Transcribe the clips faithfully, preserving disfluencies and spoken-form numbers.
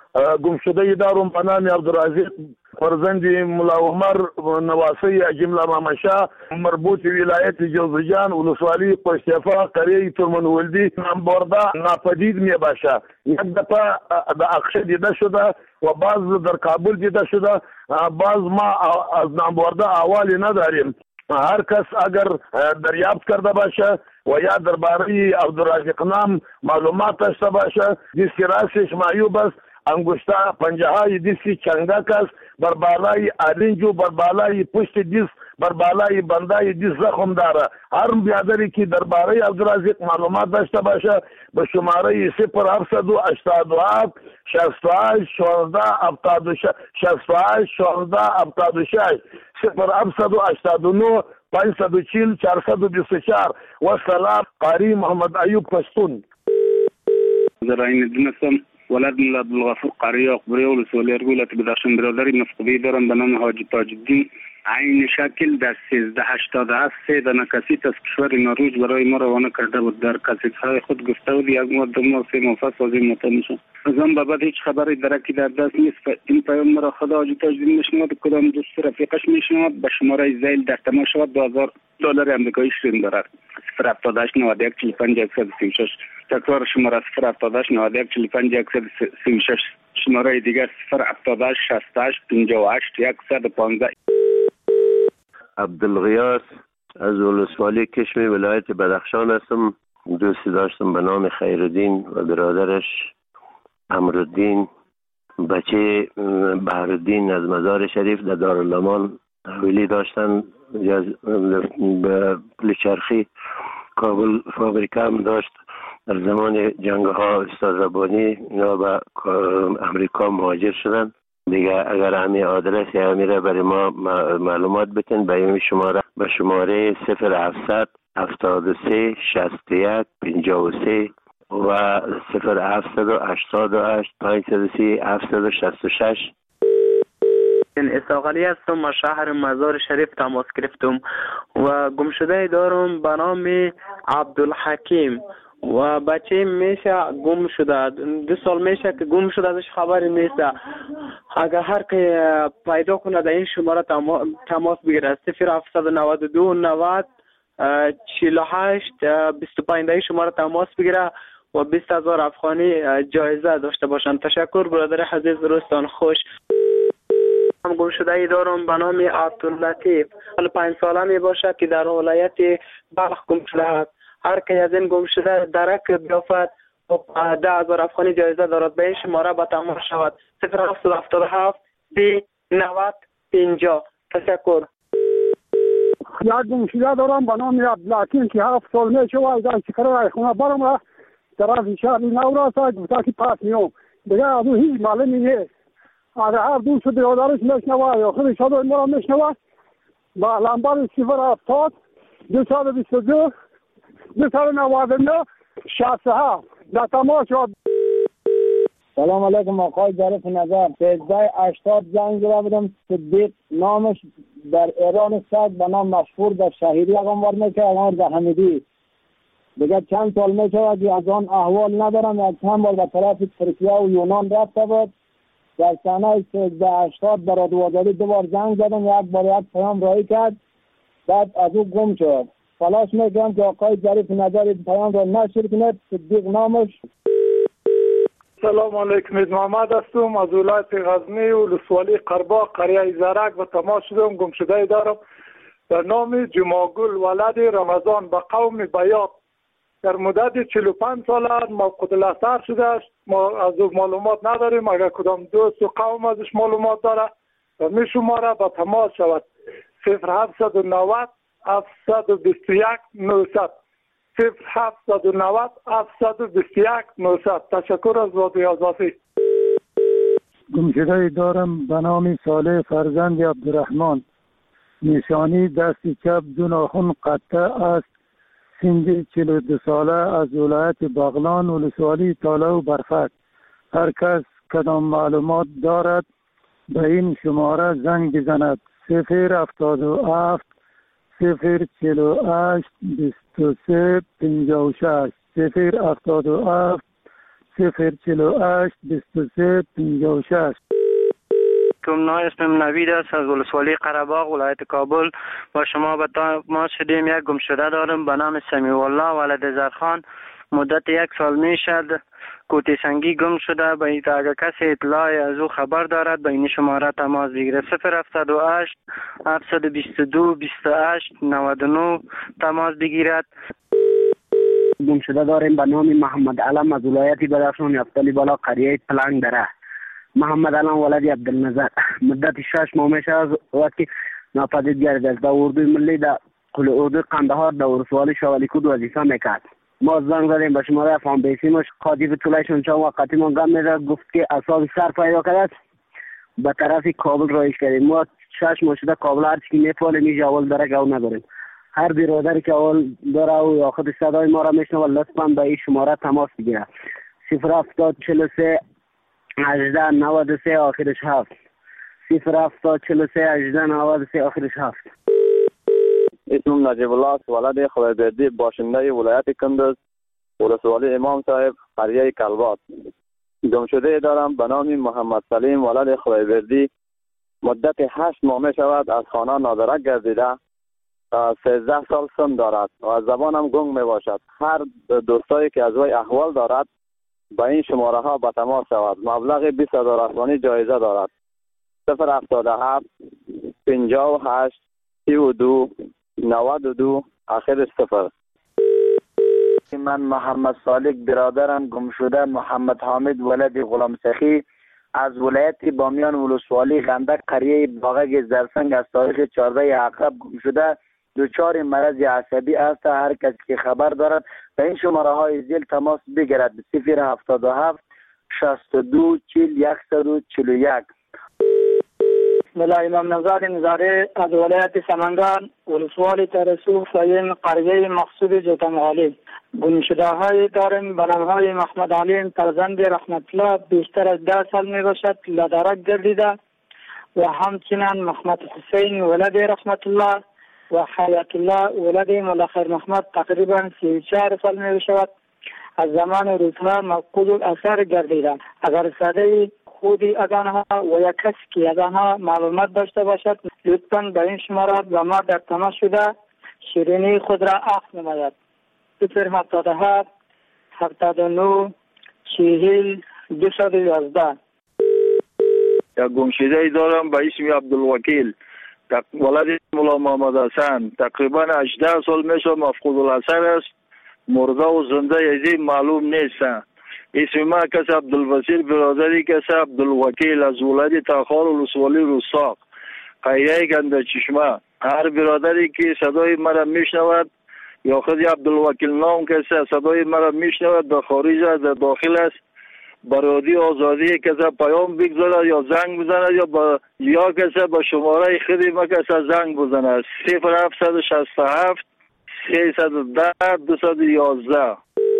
گمشده دارم به نام عبدالرزاق فرزند ملا عمر نواسی جمله مامشا مربوط ولایت جوزجان ولسوالی پشتیفا قریه ترمنولدی نامبرده ناپدید می باشه. یک دفعه در اقشه دیده شده و بعض در کابل دیده شده، بعض ما از نامبرده احوالی نداریم. هر کس اگر دریافت کرده باشه و یا درباره عبدالرزاق نام معلومات داشته باشه، دیسک راستش معیوب است، انگشته پنجه های دیسک چنگک است، بر بالای آرنجو بر بالای پشت دیس بر بالای بندای دیس زخم داره. هر بیادری که درباره عبدالرزاق معلومات داشته باشه به شماره صفر هفتصد و هشتاد و هفت شصت و هشت شانزده هفتاد و شش شصت و هشت شانزده هفتاد و شش صفر هفتصد و هشتاد و نه پانصد و چهل چهارصد و بیست و چهار. و سلام، قاری محمد ایوب پشتون. زراین دونستم ولد ملا عبدالغفور قاری اقبری ولسوالی ارگولت بدخشان برادری مفقودی دارم به نام حاجی تاج الدین. عین شکل در سیزده هشتاد و هفت سه دانه کسیت از کشور نروژ برای ما روانه کرده بود. در کسیت‌های خود گفته بود یک ماه دو ماه سه ماه پس از این مطمئن شد. از آن به بعد هیچ خبری درکی در دست نیست. این پیام مرا خدا حاجی تاج الدین میشنود، کدام دوست رفیقش میشنود، به شماره زیل در تماس شود دو هزار دلار آمریکایی شیرین دارد. صفر هفتاد و هشت نود و یک چهل و پنج صفر سی و شش. تکرار شماره صفر هفتاد و هشت نود و یک چهل و پنج صفر سی و شش. شماره دیگر صفر هفتاد و هشت شصت و هشت پنجاه و هشت صد و پانزده. عبدالغیاث از ولسوالی کشمی ولایت بدخشان هستم. دوستی داشتم به نام خیرالدین و برادرش امرالدین، بچه بهرالدین از مزار شریف در دارالامان تحویلی داشتن. به پلچرخی کابل فابریکه هم داشت. در زمان جنگ ها استاد ربانی اینا به امریکا مهاجر شدن دیگه. اگر همین آدرس یا همیره برای ما معلومات بتین به این شماره به شماره صفر هفتصد هفتاد و سه شصت و یک پنجاه و سه و صفر هفتصد و هشتاد و هشت پانصد و سی هفتصد و شصت و شش. اسحاق علی هستم، از شهر مزار شریف تماس گرفتم و گمشده دارم به نام عبدالحکیم و بچه میشه گم شده، دو سال میشه که گم شده، ازش خبری نیست. اگر هر که پیدا کنه در این شماره تماس بگیره صفر هفتصد و نود و دو نود چهل و هشت بیست و پنج در این شماره تماس بگیره و بیست هزار افغانی جایزه داشته باشن. تشکر برادر عزیز، روزتان خوش. هم گم شده ای دارم به نام عبداللطیف، حال پنج ساله می باشد که در ولایت بلخ گم شده است. هر که از این گم شده درک بیافت و ده هزار افغانی جایزه دارد. به این شماره به تماس شود صفر هفتصد و هفتاد و هفت سی نود پنجاه. تشکر. یک گم شده دارم به نام عبدالحکیم که هفت سال می شود در چکره خونه برم را طرف شهر نوراسا گفته که پس میام دیگه از اون هیچ معلومی نیست. اگر هر دوست برادرش میشنوه یا خودش شده ما را میشنوه با لنبر صفر هفتاد دو صد و بیست و دو دو صد و نود و نه شصت و هفت در تماس شد. سلام علیکم آقای ظریف نظر. سیزده هشتاد زنگ زده بودم. صدیق نامش در ایران سگ به نام مشهور در شهیدی اقاموار میشه، اقاموار در حمیدی دیگه چند سال میشه که از آن احوال ندارم. یک چند بار به طرف ترکیه و یونان رفته بود. در سنه سیزده هشتاد برای دوازده دو بار زنگ زدم، یک بار یک پیام رایی کرد، بعد از او گم شد. تلاش میکنم که آقای ظریف نظر پیام را نشر کند. صدیق نامش. سلام علیکم، محمد هستم از ولایت غزنی و ولسوالی قرباق قریه زرک و تماس شدم. گم شده دارم در نام جماگل ولد رمضان به قوم بیات. در مدت چهل و پنج سال موقوت الاثر شده است. ما از او معلومات نداریم. اگر کدام دوست و قوم ازش معلومات داره و می شماره به تماس شود صفر هفتصد و نود هفتصد و بیست و یک نهصد صفر هفتصد و نود هفتصد و بیست و یک نهصد. تشکر از وادی آزادی. گمشده دارم به نام صالح فرزند عبدالرحمن، نشانی دست چپ دو ناخن قطع است، سن چهل و دو ساله، از ولایت بغلان ولسوالی تاله و برفک. هر کس کدام معلومات دارد به این شماره زنگ بزند صفر هفتاد و هفت صفر چهل و هشت بیست و سه پنجاه و شش صفر هفتاد و هفت صفر چهل و هشت بیست و سه پنجاه و شش. کمنا اسمم نوید است از ولسوالی قره‌باغ ولایت کابل. با شما به تماس شدیم. یک گمشده دارم به نام سمیع الله ولد زرخان. مدت یک سال می شد کوتی سنگی گم شده. به این اگر کسی اطلاعی از او خبر دارد به این شماره تماس بگیرد. صفر هفت هشت هفت دو دو بیست و هشت نود و نه تماس بگیرد. گمشده داریم به نام محمد علم از ولایت بدخشان یفتلی بالا قریه پلنگ دره. محمد علم ولد عبدالنظر. مدت شش ماه میشه از وقتی ناپدید گردید. در اردوی ملی در قل اردوی قندهار در ولسوالی شوالیکود وظیفه میکرد. ما زنگ زدیم به شماره افغان بیسیمش قاطی طولشون چون وقتی ما گم میده گفت که اصاب سر پیدا کرد به طرف کابل رایش کردیم. ما شش ماه شده کابل هر چی میفعله میشه اول درک او نداریم. هر برادری که اول داره او یا خود صدای ما را میشنه و لطفا به این شماره تماس بگیره. صفر هفتاد چهل و سه هجده نود و سه آخرش هفت. صفر هفتاد چهل و سه هجده نود و سه آخرش هفت. اسمم نجیب الله است ولد خدایبردی باشنده ولایت کندز ولسوالی امام صاحب قریه کلبات. گمشده دارم به نام محمد سلیم ولد خدایبردی. مدت هشت ماه می شود از خانه نادرک گردیده. سیزده سال سن دارد و از زبانم گنگ می باشد. هر دوستایی که از وی احوال دارد با این شماره ها به تماس شود. مبلغ بیست هزار افغانی جایزه دارد. صفر هفتاد و هفت پنجاه و هشت سی و دو نود و دو آخر صفر. من محمد صالح برادرم گمشده محمد حامد ولد غلام سخی از ولایت بامیان ولسوالی غندک قریه باغک زرسنگ از تاریخ چهارده عقرب گمشده. دچار مرض عصبی است. هر کسی که خبر دارد به این شماره های زیل تماس بگیرد. صفر هفتاد و هفت شصت و دو چهل صد و چهل و یک. ملا امام نزاد نزاره از ولایت سمنگان ولسوالی ترسو فایم قریه مقصود جوتنغالی. گمشده های داریم به نام های محمد علیم فرزند رحمت الله بیشتر از ده سال می باشد لدرک گردیده و همچنین محمد حسین ولد رحمت الله و حیات الله ولد ملخیر محمد تقریبا سی و چهار سال می باشد از زمان روزها مفقود الاثر گردیده. اگر صدای خودی از آنها و یک کسی که از آنها معلومات داشته باشد لطفاً به این شماره با ما در تماس شده شیرینی خود را عفو نماید. صفر هفتاد و هفت هفتاد و نه چهل دویست و یازده. یک گمشده دارم به اسم عبدالوکیل ولد مولا محمد حسن. تقریبا هجده سال میشه مفقود الاثر است. مرده و زنده یزی معلوم نیست. اسم ما کس عبدالبصیر برادری کس عبدالوکیل از ولایت تاخار ولسوالی رستاق قریه گنده چشمه. هر برادری که صدای مرا میشنود یا خود عبدالوکیل نام کسی صدای مرا میشنود در خارج است در داخل است برادی آزادی کسی پیام بگذارد یا زنگ بزند یا با یا کسی با شماره خودی ما کسی زنگ بزند. صفر هفت شصت و هفت سیصد و ده دویست و یازده.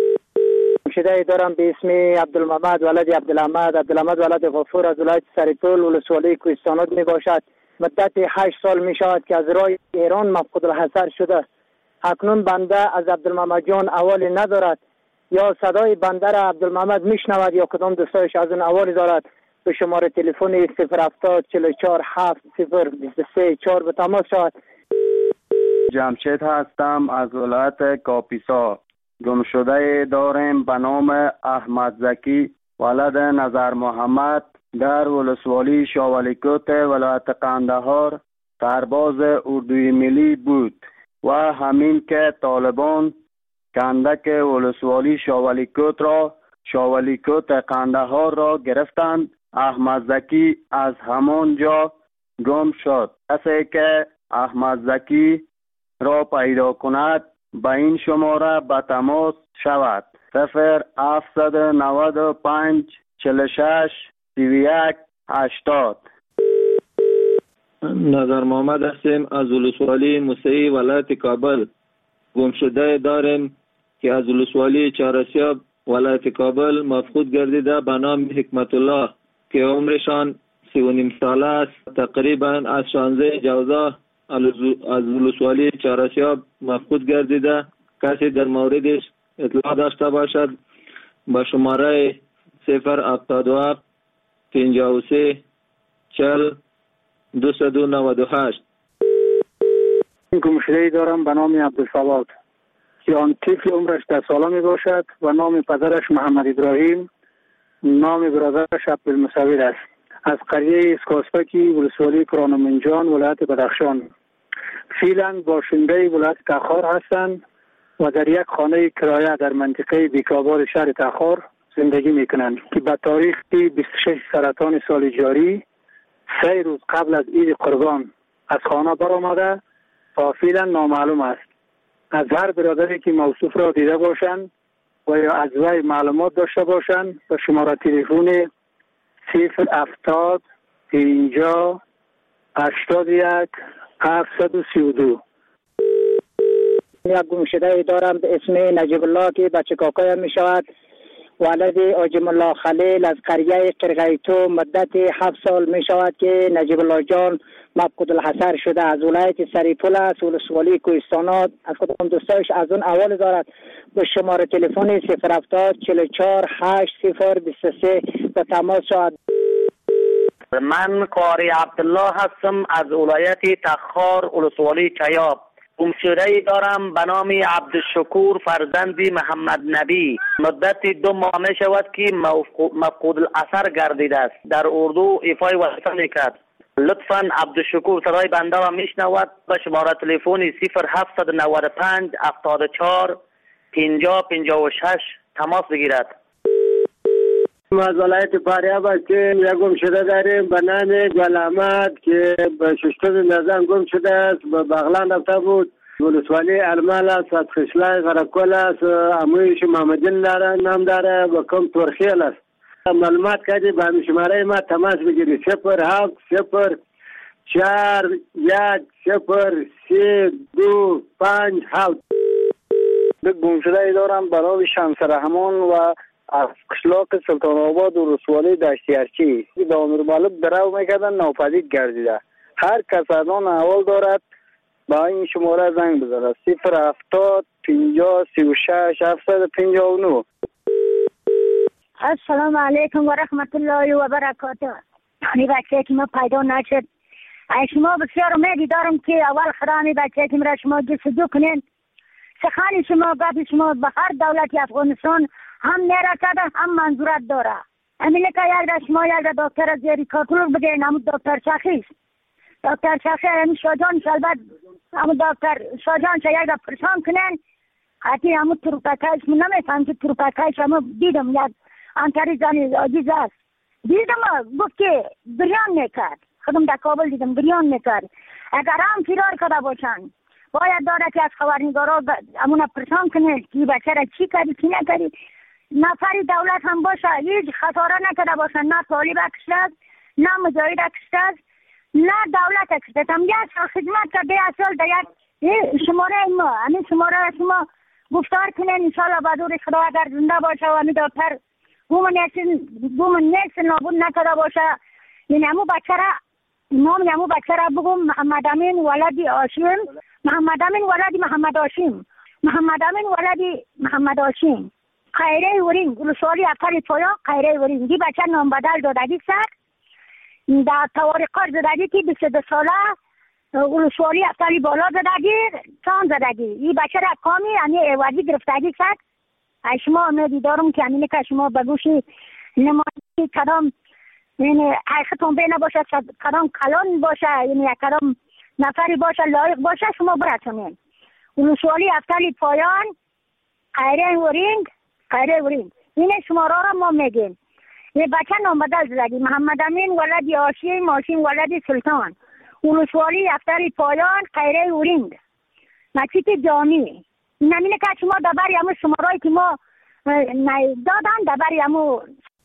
گمشده دارم به اسم عبدالمحمد ولد عبدالحمد. عبدالحمد ولد غفور از ولایت سریطول ولسوالی کوهستانات می باشد. مدت هشت سال می شود که از راه ایران مفقود الحضر شده. اکنون بنده از عبدالمحمد جان اوالی ندارد یا صدای بنده را عبدالمحمد میشنود یا کدام دوستایش از اون اوالی دارد به شماره تلفن صفر هفتاد چهل و چهار هفت صفر بیست و سه چهار به تماس شود. جمشید هستم از ولایت کاپیسا. گمشده داریم به نام احمد زکی ولد نظر محمد در ولسوالی شاولیکوت ولایت قندهار سرباز اردوی ملی بود و همین که طالبان کندک ولسوالی شاولیکوت را شاولیکوت قندهار را گرفتند. احمد زکی از همان جا گم شد. کسی که احمد زکی را پیدا کند به این شماره به تماس شود. صفر هفتصد و نود و پنج چهل و شش سی و یک هشتاد. نظر محمد هستیم از ولسوالی موسعی ولایت کابل. گمشده داریم که از ولسوالی چهارسیاب ولایت کابل مفقود گردیده به نام حکمت الله که عمرشان سی و نیم ساله است. تقریبا از شانزده جوزا از ولسوالی چهارسیاب مفقود گردیده. کسی در موردش اطلاع داشته باشد با شماره صفر هفتاد و هفت پنجاه و سه چهل دویست و نود و هشت. گمشده‌ای دارم به نام عبدالصمد که آن طفل عمرش ده ساله می باشد و نام پدرش محمد ابراهیم، نام برادرش عبدالمصور است. از قریه اسکاسپکی ولسوالی کرانمنجان ولایت بدخشان. فعلا باشنده ولایت تخار هستند و در یک خانه کرایه در منطقه بیکابار شهر تخار زندگی میکنند که به تاریخ بیست و شش سرطان سال جاری سه روز قبل از عید قربان از خانه برآمده و فعلا نامعلوم است. از هر برادری که موصوف را دیده باشند و یا از وی معلومات داشته باشند به شماره تلفن صفر هفتاد پنجاه هشتاد و یک هفتصد و سی و دو. یک گمشده دارم به اسم نجیب الله که بچه کاکایم می شود. ولد آجم الله خلیل از قریه قرقیتو مدت هفت سال می شود که نجیب الله جان مفقود الحصر شده. از ولایت سریپول است، ولسوالی کوهستانات. از کدام دوستایش از اون اول دارد به شماره تلفن صفر هفتاد چهل و چهار هشت صفر بیست و سه به تماس شود. من قاری عبدالله هستم از ولایت تخار ولسوالی چیاب. گمشده‌ای دارم به نام عبدالشکور فرزند محمد نبی. مدت دو ماه می شود که مفقود الاثر گردیده است. در اردو ایفای وظیفه میکرد. لطفاً عبدالشکور صدای بنده را میشنود به شماره تلفن صفر هفتصد و نود و پنج هفتاد و چهار پنجاه پنجاه و شش تماس بگیرد. از ولایت فاریاب که یک گمشده داریم به نام گل احمد که به ششتم نظام گم شده است. به بغلان رفته بود. ولسوالی المال است، از خشلای غرقل است، امویش محمدین داره نام داره و کم ترخیل است. معلومات کردی به همین شماره ما تماس بگیری صفر هفت صفر چهار یک صفر سه دو پنج هفت. گمشده دارم برای شمس رحمان و از قشلاق سلطان آباد و رسوالی دشتیارچی به امیر مالک درو میکردن ناپدید گردیده. هر کس از آن احوال دارد با این شماره زنگ بزنه صفر هفتاد پنجاه سی و شش هفتصد و پنجاه و نه. السلام علیکم و رحمت الله و برکاته. این بچه که ما پیدا نشد شما بسیار امیدی دارم که اول خرانی بچه که مرا شما جستجو کنین. سخن شما گفت شما به هر دولتی افغانستان هم میرسده هم منظورت داره. امینه که یک در شما یک در دکتر از زیری کاتلور بگیرین همون دکتر شخیص دکتر شخیص همین شاجان شلبت همون دکتر شاجان شا یک در پرسان کنین. حتی همون تروپکایش من نمیفهم که تروپکایش همون دیدم یک انتری زنی عجیز است. دیدم گفت که بریان میکرد. خودم در کابل دیدم بریان میکرد. اگر هم فرار کرده باشن باید داره که از خبرنگارا همون پرسان کنه که بچه را چی کردی چی نکردی. نفری دولت هم باشه هیچ خطاره نکرده باشن، نه طالب اکشتد نه مجاهد اکشتد نه دولت اکشتد. هم یک سال خدمت کرده یک سال در یک شماره ما همین شماره شما گفتار کنین انشاءالله بدور خدا اگر زنده باشه و همین دکتر گومن نیست نابود نکرده باشه. یعنی همون بچه را نام همون بچه را بگم محمد امین ولدی هاشم محمد امین ولدی محمد هاشم محمد امین ولدی محمد هاشم خیره ورین ولسوالی افتر تویا خیره ورین. دی بچه نام بدل دادگی سر در توارقات زدگی که بیست و دو ساله ولسوالی افتری بالا زدگی چان زدگی. این بچه را کامی یعنی ایوازی گرفتگی سر. شما امیدی دارم که همینه که شما بگوشی نمایی کدام یعنی حقیقتون بینه باشه کدام کلان باشه یعنی کدام نفری باشه لایق باشه شما برسونین. ولسوالی افتری پایان خیره ورینگ خیره ورینگ این شماره را ما میگیم. یه بچه نام بدل زدگی محمد امین ولدی هاشم هاشم ولدی سلطان ولسوالی افتری پایان خیره ورینگ مسجد جامی. نمینه که شما دبری همون شمارایی که ما دادن دبری همون.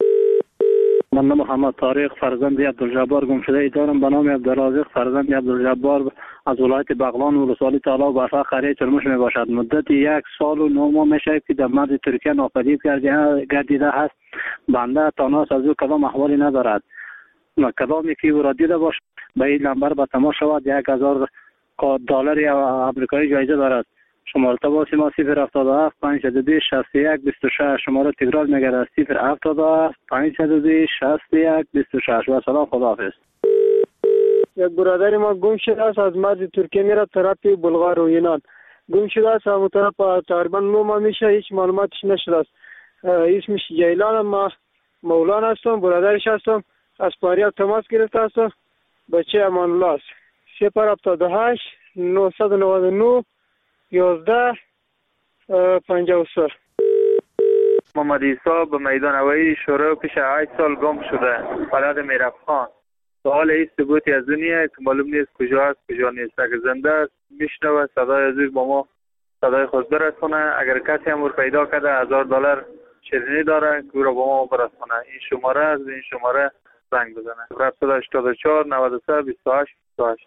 من محمد طارق فرزند عبدالجبار گمشده دارم به نام عبدالرازق فرزند عبدالجبار از ولایت بغلان ولسوالی طالاب وفا قریه چرموش می باشد. مدت یک سال و نه ماه می شود که در مرز ترکیه ناپدید گردیده است. بنده تاناس از او کدام احوالی ندارد. کدامی که او را دیده باشد به این نمبر به تماس شود. یک هزار دلار امریکایی جایزه دارد. شماره تماسی ما صفر هفتاد و هفت پنجصد و دو شصت و یک بیست و شش. شماره تکرار میگردد صفر هفتاد و هفت پنجصد و دو شصت و یک بیست و شش. و سلام، خداحافظ. یک برادر ما گم شده است، از مرز ترکیه میره طرف بلغار و یونان. گم شده است، همون طرف تقریبا نو ماه میشه، هیچ معلوماتش نشده است. اسمش جیلان، ما مولانا هستم، برادرش هستم. از پاریاب تماس گرفته هستم. بچه امان الله است. صفر هفتاد و هشت نهصد و نود و نه یازده پنجاه و سه. محمد عیسی به میدان هوایی شروع پیش هشت سال گم شده، بلد میرفخان. سوال این ثبوتی از دنیا که معلوم نیست کجا است کجا نیست. اگر زنده است میشنوه صدای از با ما صدای خود برسونه. اگر کسی هم پیدا کرده هزار دلار شیرینی داره که رو با ما برسونه. این شماره از این شماره زنگ بزنه. هفتصد و هشتاد و چهار نود و سه بیست و هشت بیست و هشت.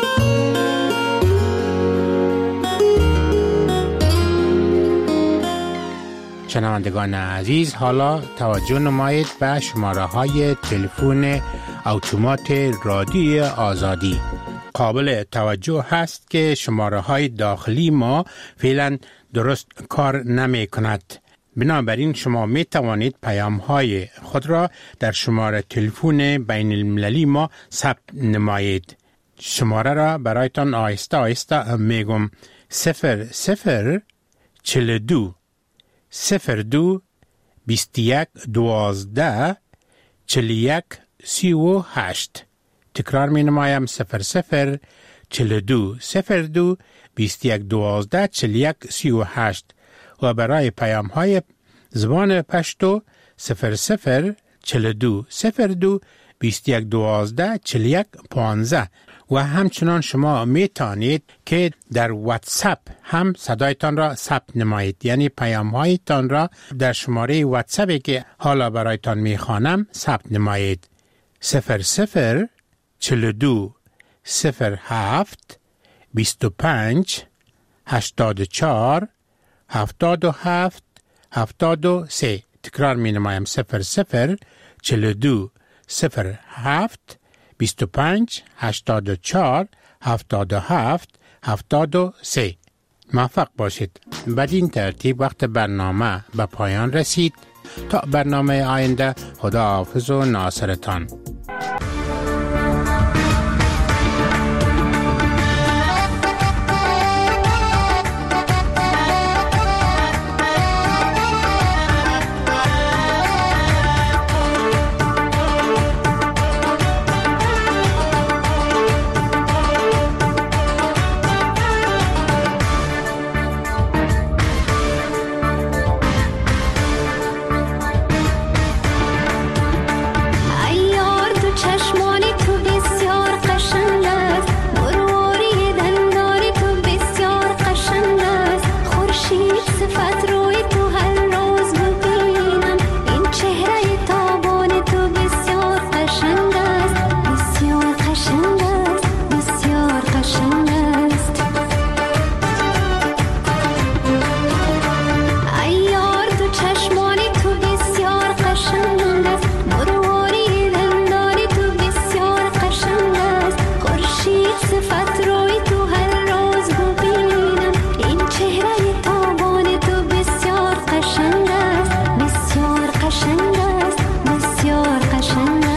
شنوندگان عزیز، حالا توجه نمایید به شماره های تلفن اتومات رادیو آزادی. قابل توجه هست که شماره های داخلی ما فعلا درست کار نمی کند. بنابراین شما می توانید پیام های خود را در شماره تلفن بین المللی ما ثبت نمایید. شماره را برایتان آهسته آهسته میگم: صفر صفر چل دو صفر دو بیست یک دوازده چل یک سی و هشت. تکرار می نمایم: صفر صفر چل دو صفر دو بیست یک دوازده چل یک سی و هشت. و برای پیام های زبان پشتو صفر صفر چل دو صفر دو بیست یک دوازده چل یک پانزده. و همچنان شما می توانید که در واتساپ هم صدایتان را ثبت نمایید، یعنی پیام هایتان را در شماره واتساپی که حالا برایتان می خوانم ثبت نمایید: صفر صفر چل دو صفر هفت بیست و پنج هشتاد و چهار هفتاد و هفت هفتاد و سه. تکرار می نمایم: صفر صفر چل دو صفر هفت بیست و پنج هشتاد و چهار هفتاد و هفت هفتاد و سه. موفق باشید. بدین ترتیب وقت برنامه به پایان رسید. تا برنامه آینده، خدا حافظ و ناصرتان. قشنگ است، بسیار قشنگ